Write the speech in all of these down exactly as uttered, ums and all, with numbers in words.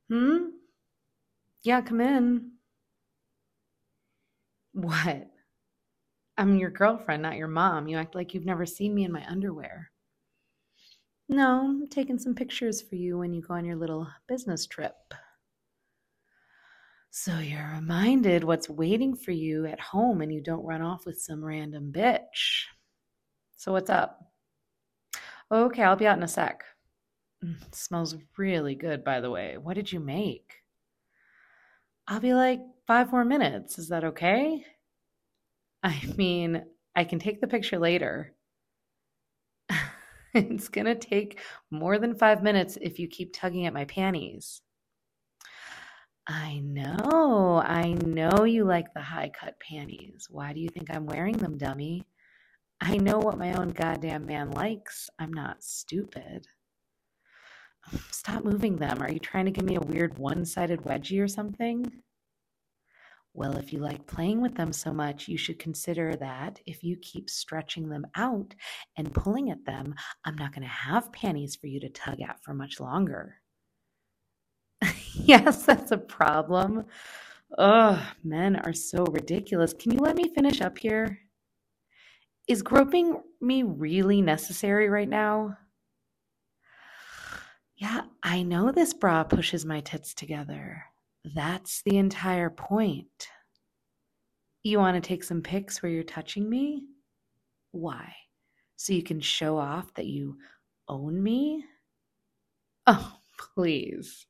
Hmm? Yeah, come in. What? I'm your girlfriend, not your mom. You act like you've never seen me in my underwear. No, I'm taking some pictures for you when you go on your little business trip. So you're reminded what's waiting for you at home and you don't run off with some random bitch. So what's up? Okay, I'll be out in a sec. Mm, it smells really good, by the way. What did you make? I'll be like five more minutes. Is that okay? I mean, I can take the picture later. It's gonna take more than five minutes if you keep tugging at my panties. I know, I know you like the high cut panties. Why do you think I'm wearing them, dummy? I know what my own goddamn man likes. I'm not stupid. Stop moving them. Are you trying to give me a weird one sided wedgie or something? Well, if you like playing with them so much, you should consider that if you keep stretching them out and pulling at them, I'm not going to have panties for you to tug at for much longer. Yes, that's a problem. Ugh, men are so ridiculous. Can you let me finish up here? Is groping me really necessary right now? Yeah, I know this bra pushes my tits together. That's the entire point. You want to take some pics where you're touching me? Why? So you can show off that you own me? Oh, please.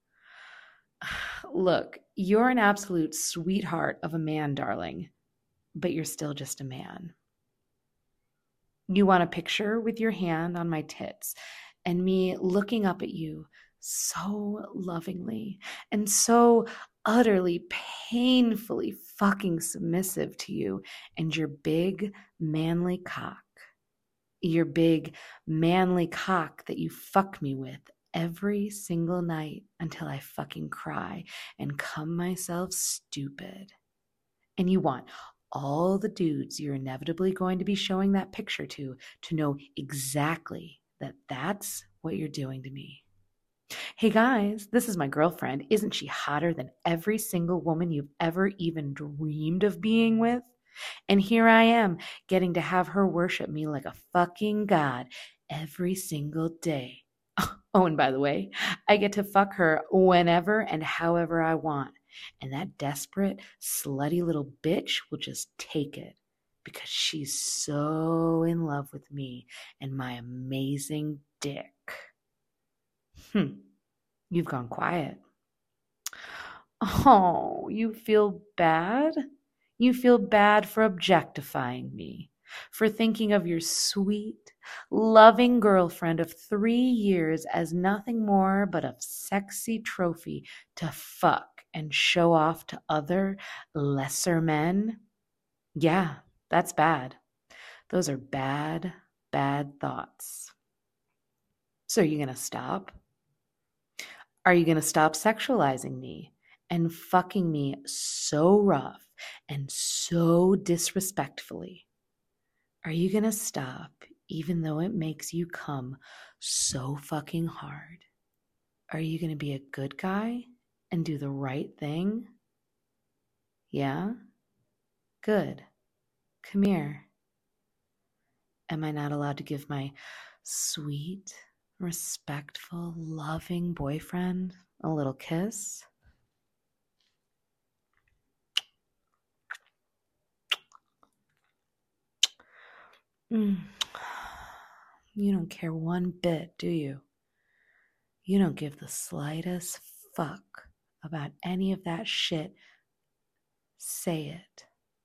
Look, you're an absolute sweetheart of a man, darling, but you're still just a man. You want a picture with your hand on my tits and me looking up at you so lovingly and so utterly painfully fucking submissive to you and your big manly cock. Your big manly cock that you fuck me with every single night until I fucking cry and cum myself stupid. And you want all the dudes you're inevitably going to be showing that picture to to know exactly that that's what you're doing to me. Hey guys, this is my girlfriend. Isn't she hotter than every single woman you've ever even dreamed of being with? And here I am, getting to have her worship me like a fucking god every single day. Oh, and by the way, I get to fuck her whenever and however I want. And that desperate, slutty little bitch will just take it because she's so in love with me and my amazing dick. Hmm, you've gone quiet. Oh, you feel bad? You feel bad for objectifying me, for thinking of your sweet, loving girlfriend of three years as nothing more but a sexy trophy to fuck and show off to other, lesser men? Yeah, that's bad. Those are bad, bad thoughts. So are you going to stop? Are you going to stop sexualizing me and fucking me so rough and so disrespectfully? Are you going to stop even though it makes you come so fucking hard? Are you going to be a good guy and do the right thing? Yeah? Good. Come here. Am I not allowed to give my sweet, respectful, loving boyfriend a little kiss? Mm. You don't care one bit, do you? You don't give the slightest fuck about any of that shit. Say it.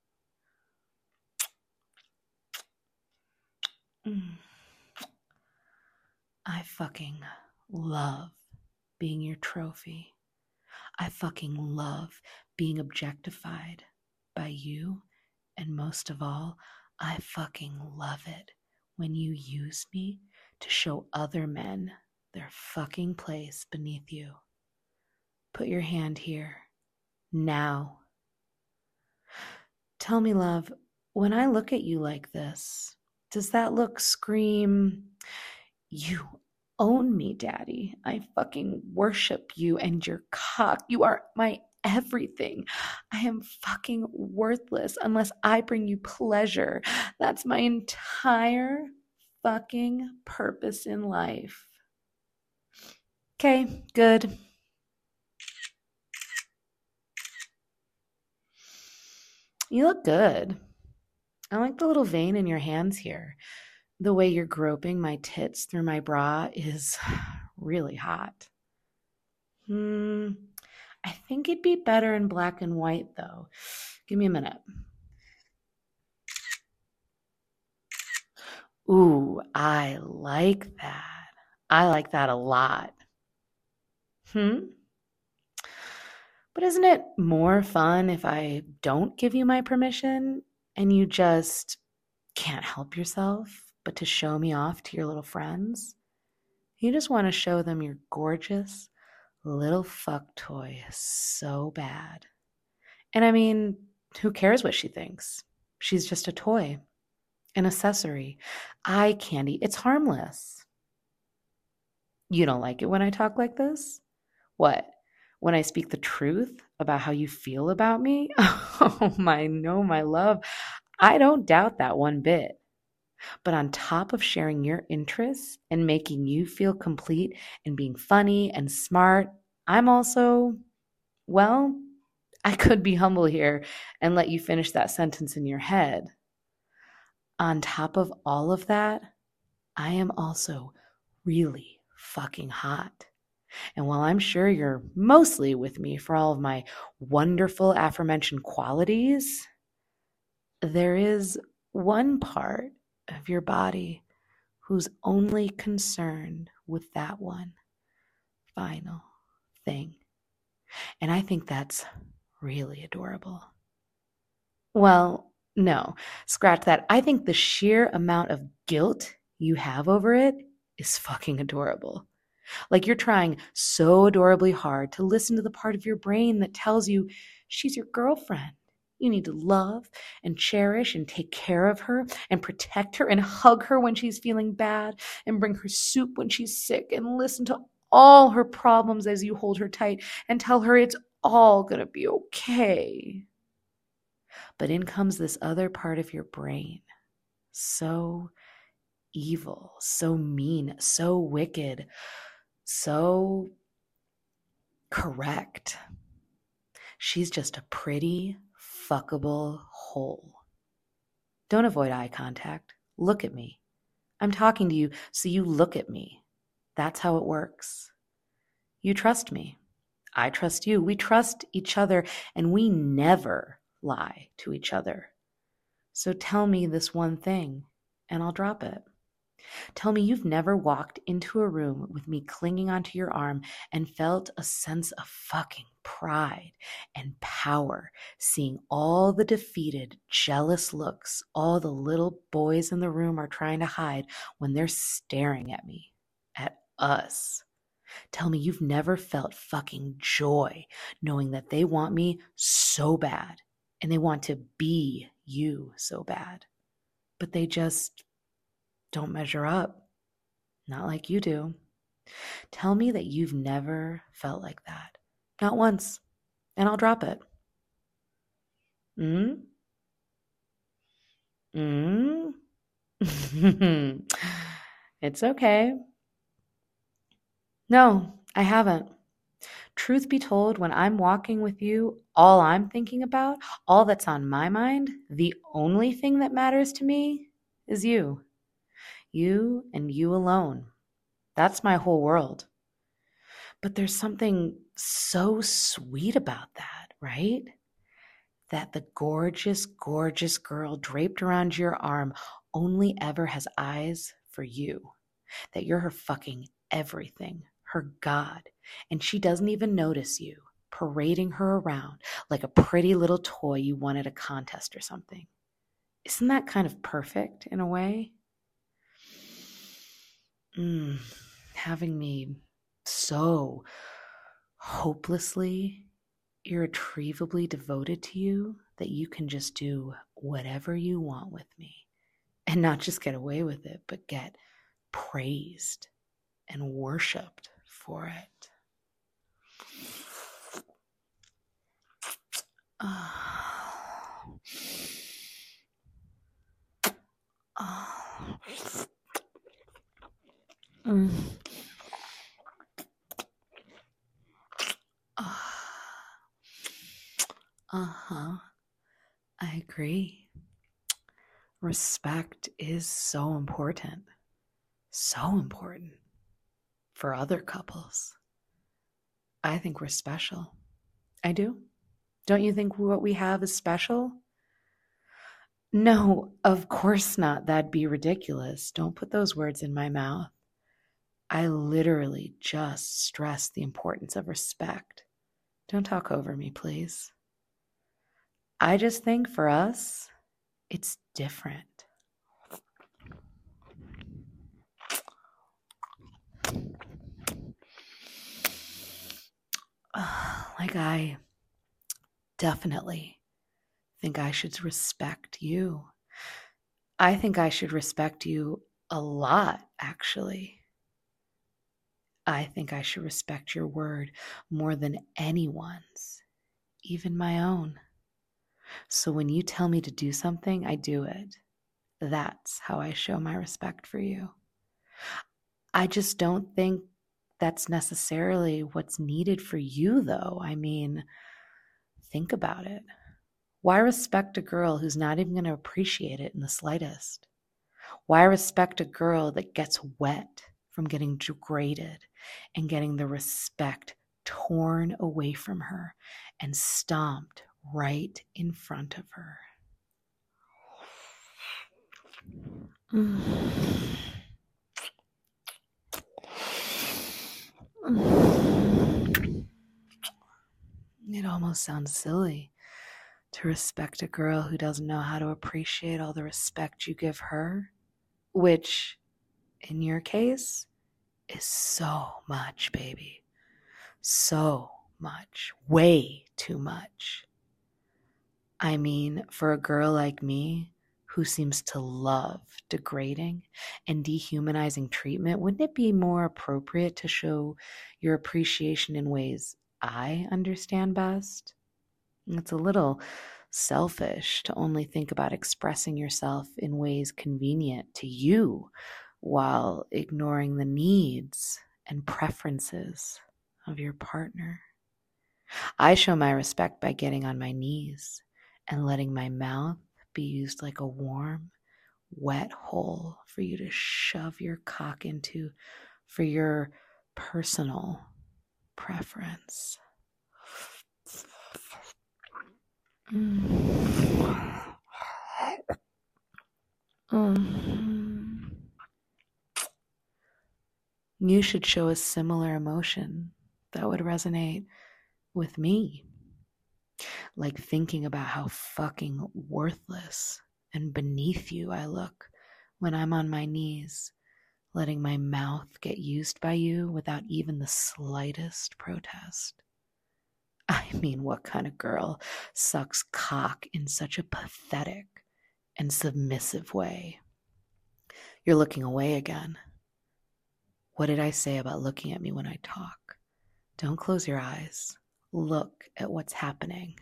Mm. I fucking love being your trophy. I fucking love being objectified by you. And most of all, I fucking love it when you use me to show other men their fucking place beneath you. Put your hand here. Now. Tell me, love, when I look at you like this, does that look scream, you Own me, daddy. I fucking worship you and your cock. You are my everything. I am fucking worthless unless I bring you pleasure. That's my entire fucking purpose in life. Okay, good. You look good. I like the little vein in your hands here. The way you're groping my tits through my bra is really hot. Hmm. I think it'd be better in black and white, though. Give me a minute. Ooh, I like that. I like that a lot. Hmm? But isn't it more fun if I don't give you my permission and you just can't help yourself but to show me off to your little friends? You just want to show them your gorgeous little fuck toy so bad. And I mean, who cares what she thinks? She's just a toy, an accessory, eye candy. It's harmless. You don't like it when I talk like this? What? When I speak the truth about how you feel about me? Oh my, no, my love. I don't doubt that one bit. But on top of sharing your interests and making you feel complete and being funny and smart, I'm also, well, I could be humble here and let you finish that sentence in your head. On top of all of that, I am also really fucking hot. And while I'm sure you're mostly with me for all of my wonderful aforementioned qualities, there is one part of your body who's only concerned with that one final thing. And I think that's really adorable. Well, no, scratch that. I think the sheer amount of guilt you have over it is fucking adorable. Like you're trying so adorably hard to listen to the part of your brain that tells you she's your girlfriend. You need to love and cherish and take care of her and protect her and hug her when she's feeling bad and bring her soup when she's sick and listen to all her problems as you hold her tight and tell her it's all gonna be okay. But in comes this other part of your brain, so evil, so mean, so wicked, so correct. She's just a pretty, fuckable hole. Don't avoid eye contact. Look at me. I'm talking to you, so you look at me. That's how it works. You trust me. I trust you. We trust each other, and we never lie to each other. So tell me this one thing, and I'll drop it. Tell me you've never walked into a room with me clinging onto your arm and felt a sense of fucking pride and power, seeing all the defeated, jealous looks all the little boys in the room are trying to hide when they're staring at me, at us. Tell me you've never felt fucking joy knowing that they want me so bad and they want to be you so bad, but they just don't measure up. Not like you do. Tell me that you've never felt like that. Not once. And I'll drop it. Mm? Mm? It's okay. No, I haven't. Truth be told, when I'm walking with you, all I'm thinking about, all that's on my mind, the only thing that matters to me is you. You and you alone. That's my whole world. But there's something so sweet about that, right? That the gorgeous, gorgeous girl draped around your arm only ever has eyes for you. That you're her fucking everything, her God. And she doesn't even notice you, parading her around like a pretty little toy you won at a contest or something. Isn't that kind of perfect in a way? Mm, having me so hopelessly, irretrievably devoted to you that you can just do whatever you want with me and not just get away with it, but get praised. and worshiped for it. Uh, uh, mm, uh, uh-huh. I agree. Respect is so important. So important for other couples. I think we're special. I do. Don't you think what we have is special? No, of course not. That'd be ridiculous. Don't put those words in my mouth. I literally just stress the importance of respect. Don't talk over me, please. I just think for us, it's different. Like, I definitely think I should respect you. I think I should respect you a lot, actually. I think I should respect your word more than anyone's, even my own. So when you tell me to do something, I do it. That's how I show my respect for you. I just don't think that's necessarily what's needed for you, though. I mean, think about it. Why respect a girl who's not even going to appreciate it in the slightest? Why respect a girl that gets wet from getting degraded and getting the respect torn away from her and stomped right in front of her? Mm. It almost sounds silly to respect a girl who doesn't know how to appreciate all the respect you give her, which, in your case, is so much, baby. So much. Way too much. I mean, for a girl like me, who seems to love degrading and dehumanizing treatment, wouldn't it be more appropriate to show your appreciation in ways I understand best? It's a little selfish to only think about expressing yourself in ways convenient to you while ignoring the needs and preferences of your partner. I show my respect by getting on my knees and letting my mouth be used like a warm, wet hole for you to shove your cock into for your personal preference. Mm. Mm. You should show a similar emotion that would resonate with me. Like thinking about how fucking worthless and beneath you I look when I'm on my knees, letting my mouth get used by you without even the slightest protest. I mean, what kind of girl sucks cock in such a pathetic and submissive way? You're looking away again. What did I say about looking at me when I talk? Don't close your eyes. Look at what's happening.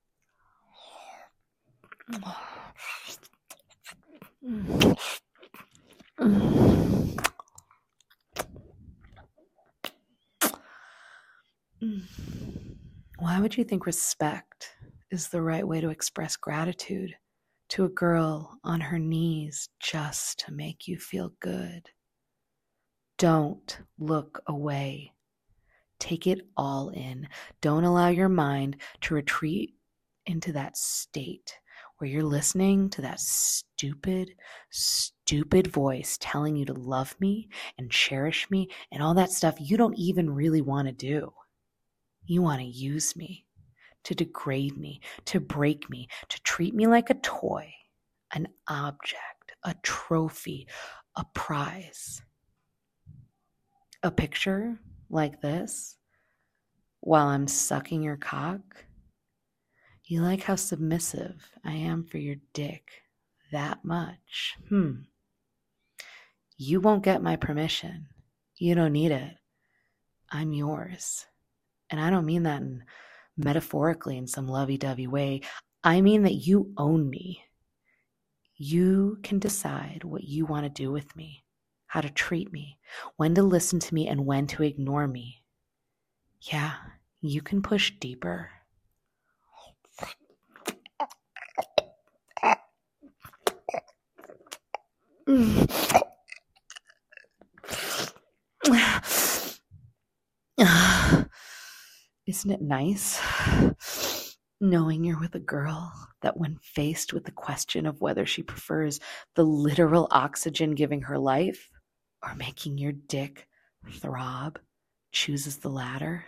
Why would you think respect is the right way to express gratitude to a girl on her knees just to make you feel good? Don't look away. Take it all in. Don't allow your mind to retreat into that state where you're listening to that stupid, stupid voice telling you to love me and cherish me and all that stuff you don't even really want to do. You want to use me, to degrade me, to break me, to treat me like a toy, an object, a trophy, a prize. A picture like this while I'm sucking your cock? You like how submissive I am for your dick that much? Hmm. You won't get my permission. You don't need it. I'm yours. And I don't mean that in metaphorically in some lovey-dovey way. I mean that you own me. You can decide what you want to do with me, how to treat me, when to listen to me, and when to ignore me. Yeah, you can push deeper. Isn't it nice knowing you're with a girl that when faced with the question of whether she prefers the literal oxygen giving her life or making your dick throb, chooses the latter?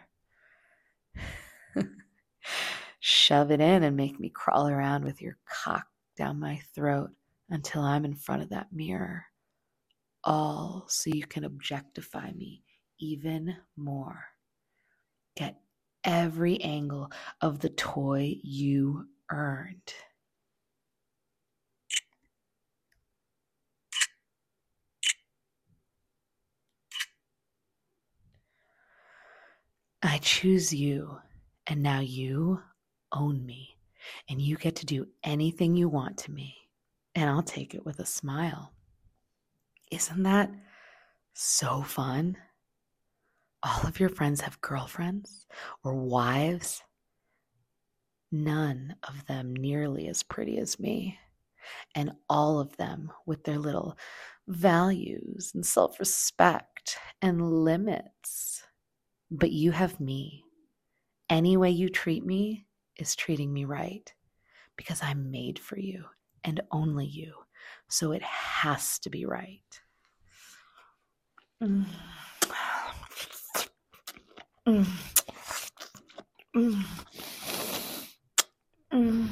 Shove it in and make me crawl around with your cock down my throat until I'm in front of that mirror, all so you can objectify me even more. Get every angle of the toy you earned. I choose you, and now you own me, and you get to do anything you want to me, and I'll take it with a smile. Isn't that so fun? All of your friends have girlfriends or wives. None of them nearly as pretty as me, and all of them with their little values and self-respect and limits. But you have me. Any way you treat me is treating me right, because I'm made for you and only you, so it has to be right. Mm. Mm. Mm. Mm.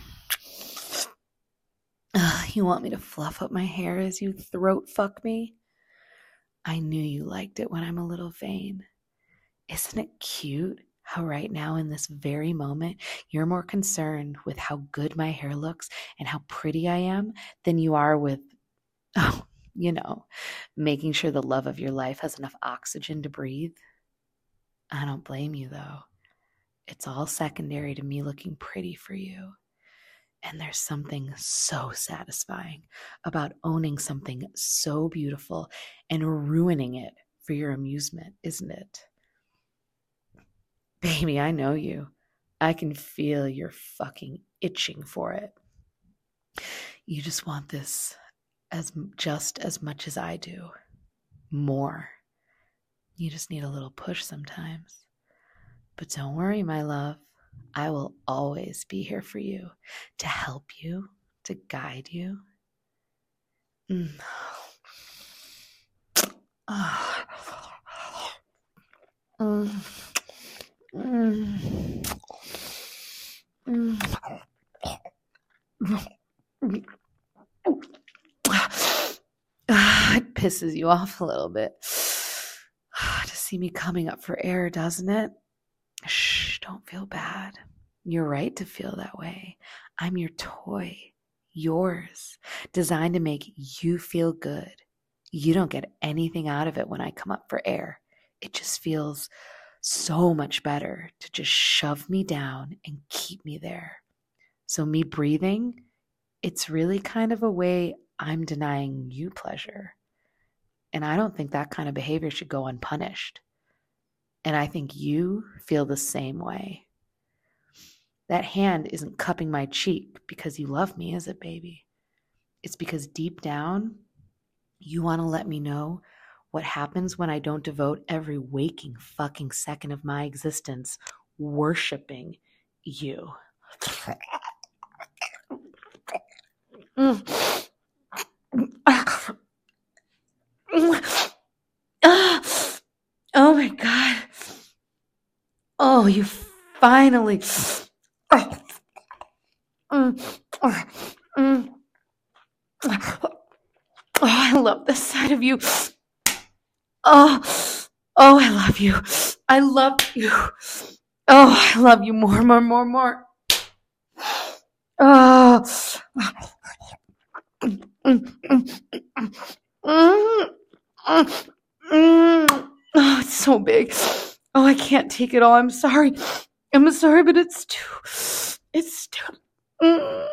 Ugh, you want me to fluff up my hair as you throat fuck me? I knew you liked it when I'm a little vain. Isn't it cute how right now in this very moment you're more concerned with how good my hair looks and how pretty I am than you are with, oh, you know, making sure the love of your life has enough oxygen to breathe? I don't blame you, though. It's all secondary to me looking pretty for you. And there's something so satisfying about owning something so beautiful and ruining it for your amusement, isn't it? Baby, I know you. I can feel you're fucking itching for it. You just want this as just as much as I do. More. You just need a little push sometimes. But don't worry, my love. I will always be here for you, to help you, to guide you. Mm. Oh. Mm. Mm. Mm. It pisses you off a little bit to see me coming up for air, doesn't it? Shh, don't feel bad. You're right to feel that way. I'm your toy, yours, designed to make you feel good. You don't get anything out of it when I come up for air. It just feels so much better to just shove me down and keep me there. So me breathing, it's really kind of a way I'm denying you pleasure. And I don't think that kind of behavior should go unpunished. And I think you feel the same way. That hand isn't cupping my cheek because you love me, is it, baby? It's because deep down, you want to let me know what happens when I don't devote every waking fucking second of my existence worshiping you. Mm. Oh my God. Oh, you finally. Oh, I love this side of you. Oh, oh, I love you. I love you. Oh, I love you more, more, more, more. Oh. Mm. Oh, it's so big. Oh, I can't take it all. I'm sorry. I'm sorry, but it's too. It's too. Mm.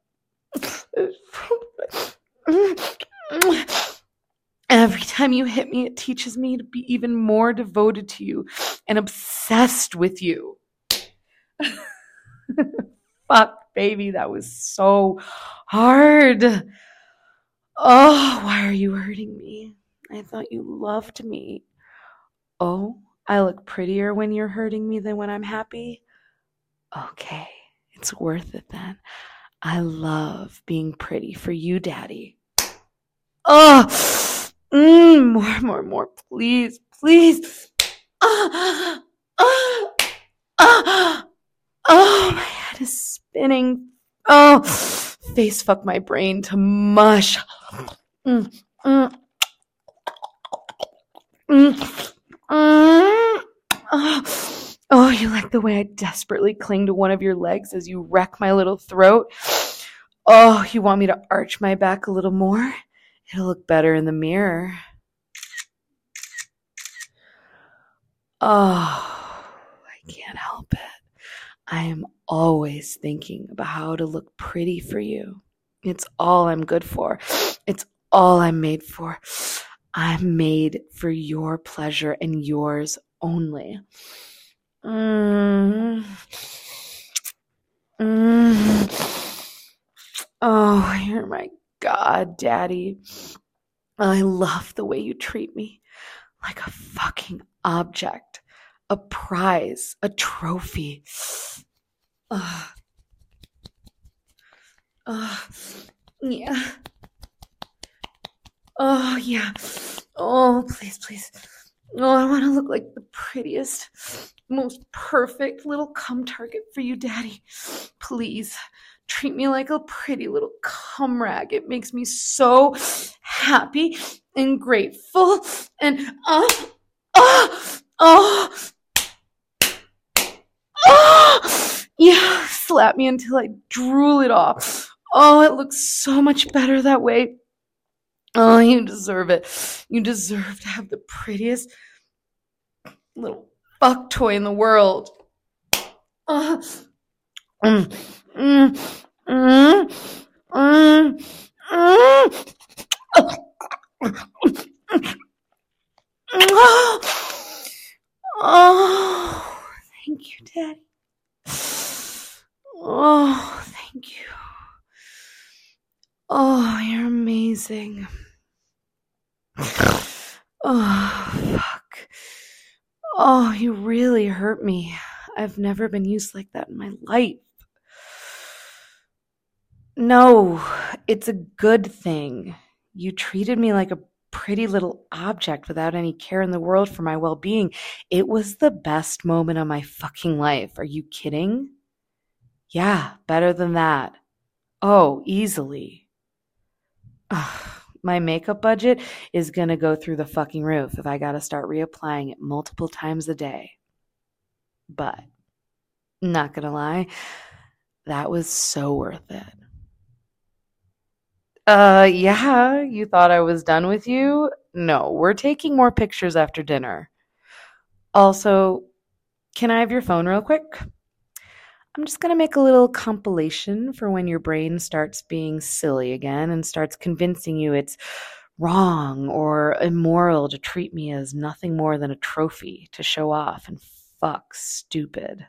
Every time you hit me, it teaches me to be even more devoted to you and obsessed with you. Fuck, baby, that was so hard. Oh, why are you hurting me? I thought you loved me. Oh, I look prettier when you're hurting me than when I'm happy? Okay, it's worth it then. I love being pretty for you, Daddy. Oh, mm, more, more, more, please, please. Ah, ah, ah, oh, my head is spinning. Oh, face fuck my brain to mush. Mm, mm, mm, mm. Oh, oh, you like the way I desperately cling to one of your legs as you wreck my little throat? Oh, you want me to arch my back a little more? It'll look better in the mirror. Oh, I can't help it. I am always thinking about how to look pretty for you. It's all I'm good for. It's all I'm made for. I'm made for your pleasure and yours only. Mm. Mm. Oh, you're my God, Daddy. I love the way you treat me like a fucking object, a prize, a trophy. Ugh. Ugh. Yeah. Oh, yeah. Oh, please, please. Oh, I want to look like the prettiest, most perfect little cum target for you, Daddy. Please, treat me like a pretty little cum rag. It makes me so happy and grateful. And, oh, oh, oh, oh, yeah, slap me until I drool it off. Oh, it looks so much better that way. Oh, you deserve it. You deserve to have the prettiest little fuck toy in the world. Uh, mm, mm, mm, mm, mm. Oh, thank you, Daddy. Oh, thank you. Oh, you're amazing. Oh, fuck. Oh, you really hurt me. I've never been used like that in my life. No, it's a good thing. You treated me like a pretty little object without any care in the world for my well-being. It was the best moment of my fucking life. Are you kidding? Yeah, better than that. Oh, easily. Ugh, my makeup budget is gonna go through the fucking roof if I gotta start reapplying it multiple times a day. But, not gonna lie, that was so worth it. Uh, yeah, you thought I was done with you? No, we're taking more pictures after dinner. Also, can I have your phone real quick? I'm just going to make a little compilation for when your brain starts being silly again and starts convincing you it's wrong or immoral to treat me as nothing more than a trophy to show off and fuck stupid.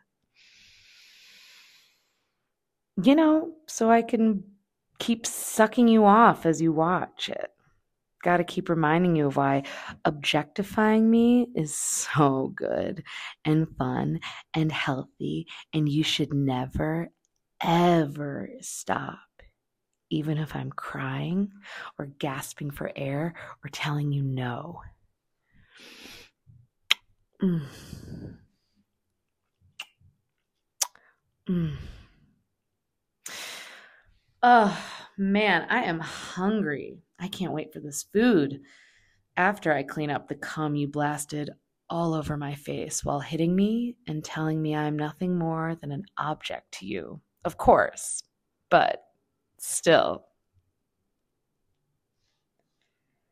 You know, so I can keep sucking you off as you watch it. Got to keep reminding you of why objectifying me is so good and fun and healthy, and you should never, ever stop, even if I'm crying or gasping for air or telling you no. Mm. Mm. Oh, man, I am hungry. I can't wait for this food. After I clean up the cum you blasted all over my face while hitting me and telling me I'm nothing more than an object to you. Of course, but still.